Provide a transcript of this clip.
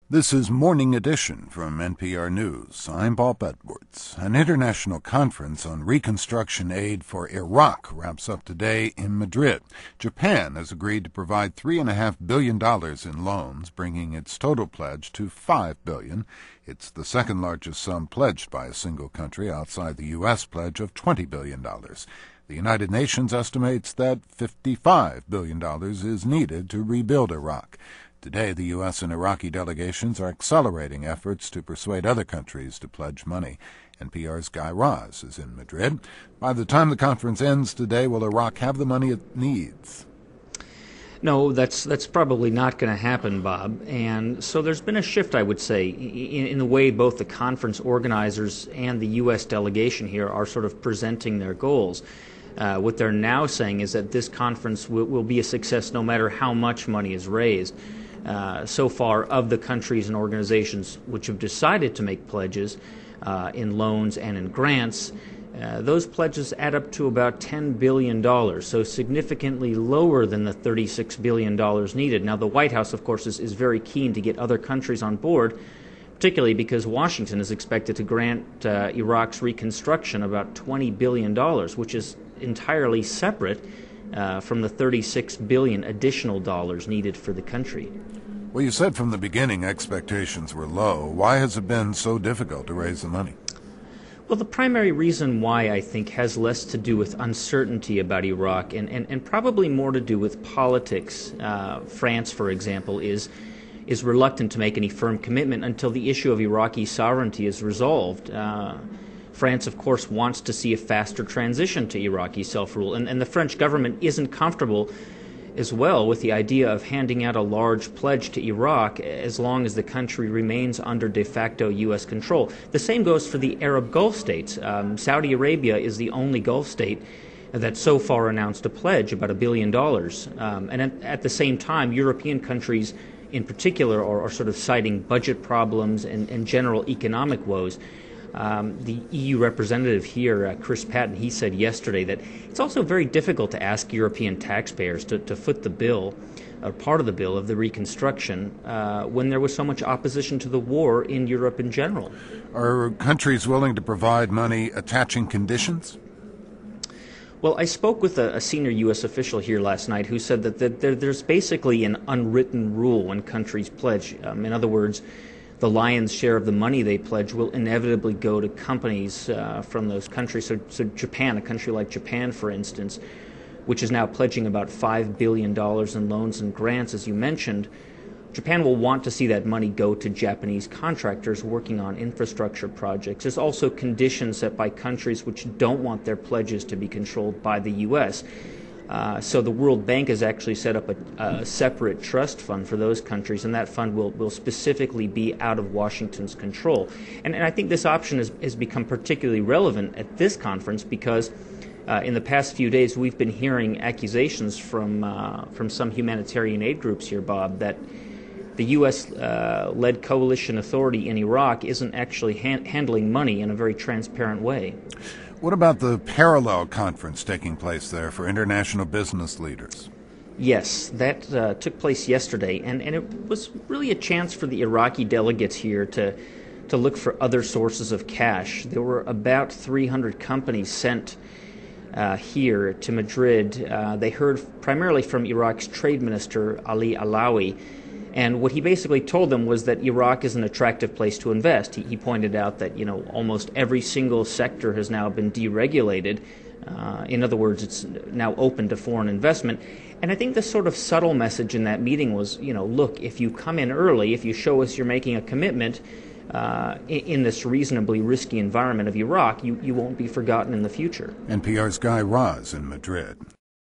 This is Morning Edition from NPR News. I'm Bob Edwards. An international conference on reconstruction aid for Iraq wraps up today in Madrid. Japan has agreed to provide $3.5 billion in loans, bringing its total pledge to $5 billion. It's the second largest sum pledged by a single country outside the U.S. pledge of $20 billion. The United Nations estimates that $55 billion is needed to rebuild Iraq. Today, the U.S. and Iraqi delegations are accelerating efforts to persuade other countries to pledge money. NPR's Guy Raz is in Madrid. By the time the conference ends today, will Iraq have the money it needs? No, that's probably not going to happen, Bob. And so there's been a shift, I would say, in the way both the conference organizers and the U.S. delegation here are sort of presenting their goals. What they're now saying is that this conference will be a success no matter how much money is raised. So far, of the countries and organizations which have decided to make pledges in loans and in grants, those pledges add up to about $10 billion, so significantly lower than the $36 billion needed. Now, the White House, of course, is very keen to get other countries on board, particularly because Washington is expected to grant Iraq's reconstruction about $20 billion, which is entirely separate from the $36 billion additional dollars needed for the country. Well, you said from the beginning expectations were low. Why has it been so difficult to raise the money? Well, the primary reason why, I think, has less to do with uncertainty about Iraq and probably more to do with politics. France, for example, is reluctant to make any firm commitment until the issue of Iraqi sovereignty is resolved. France, of course, wants to see a faster transition to Iraqi self-rule, and the French government isn't comfortable as well with the idea of handing out a large pledge to Iraq as long as the country remains under de facto U.S. control. The same goes for the Arab Gulf states. Saudi Arabia is the only Gulf state that so far announced a pledge, about $1 billion. And at the same time, European countries in particular are sort of citing budget problems and general economic woes. The EU representative here, Chris Patton, he said yesterday that it's also very difficult to ask European taxpayers to foot the bill, or part of the bill of the reconstruction, when there was so much opposition to the war in Europe in general. Are countries willing to provide money attaching conditions? Well, I spoke with a senior U.S. official here last night who said that there's basically an unwritten rule when countries pledge. In other words, the lion's share of the money they pledge will inevitably go to companies from those countries. So Japan, a country like Japan, for instance, which is now pledging about $5 billion in loans and grants, as you mentioned, Japan will want to see that money go to Japanese contractors working on infrastructure projects. There's also conditions set by countries which don't want their pledges to be controlled by the U.S., so the World Bank has actually set up a separate trust fund for those countries, and that fund will specifically be out of Washington's control. And I think this option has become particularly relevant at this conference because in the past few days we've been hearing accusations from some humanitarian aid groups here, Bob, that the U.S.-led coalition authority in Iraq isn't actually handling money in a very transparent way. What about the parallel conference taking place there for international business leaders? Yes, that took place yesterday, and it was really a chance for the Iraqi delegates here to look for other sources of cash. There were about 300 companies sent here to Madrid. They heard primarily from Iraq's trade minister, Ali Alawi. And what he basically told them was that Iraq is an attractive place to invest. He pointed out that, almost every single sector has now been deregulated. In other words, it's now open to foreign investment. And I think the sort of subtle message in that meeting was, look, if you come in early, if you show us you're making a commitment in this reasonably risky environment of Iraq, you won't be forgotten in the future. NPR's Guy Raz in Madrid.